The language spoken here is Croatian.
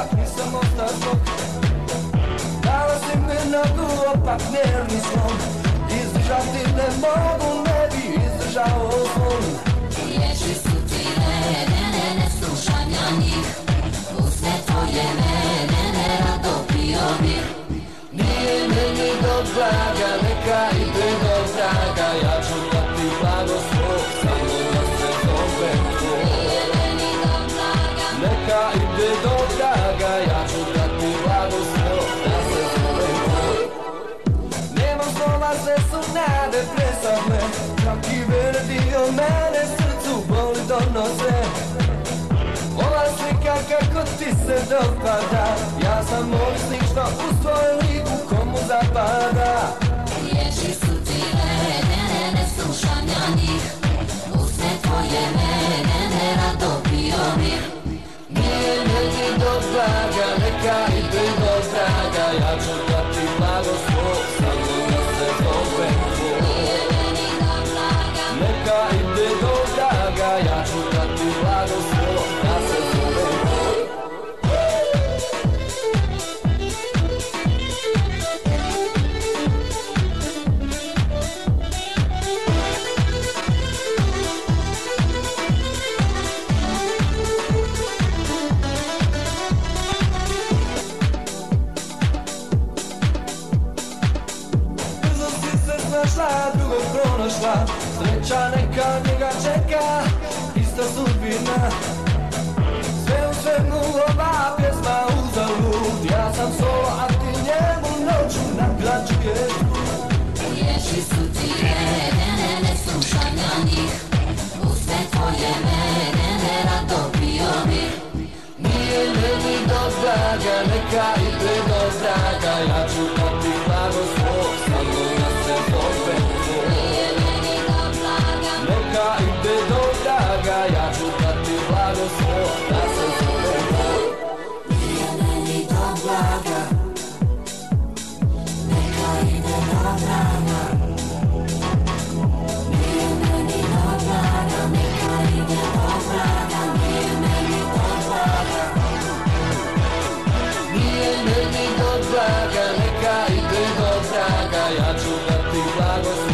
ipak nisam ostao zbog. Dala si mi nadu, opak nervni slom. Izdržati ne mogu, ne bi izdržao zvon. Riječi su ti ne slušam ja njih. Usne tvoje mene, rado pio bih. Nije meni do blaga, neka ide do vraga. Ja ću dati blagoslov, samo da se zove tvoj. Nije meni do blaga, neka ide do vraga. Ja ću dati blagoslov, da se zove tvoj. Nemam slova, sve su nade presadne. Svaki veren dio mene srcu boli donose. Ova slika kako ti se dopada. Ja sam ovisnik što uz tvoj lik u komu zapada. riječi su ti ne slušam ja njih. Usne tvoje mene, rado pio bih. Nije meni do blaga, neka ide do vraga. Ja ću dati blagoslov, samo da se zove tvoj. Nije meni do blaga, Neka ide do vraga, ja ću dati blagoslov, da se zove tvoj. Brzo si se snašla, drugog pronašla. Sreća neka njega čeka, ista sudbina. Sve u svemu ova pjesma uzalud. Ja sam solo, a ti njemu noću nagrađuješ. riječi su ti ne slušam ja njih. Usne tvoje mene, rado pio bih. Nije meni do blaga, neka ide do vraga. Ja ću dati blagoslov, samo da se zove tvoj. Nije meni do blaga, Neka ide do vraga, ja ću dati blagoslov, da se zove tvoj. nije meni do blaga, neka ide do vraga. Nije meni do blaga, neka ide do vraga. Nije meni do blaga, Nije meni do blaga, neka ide do vraga. Ja ću dati blagoslov.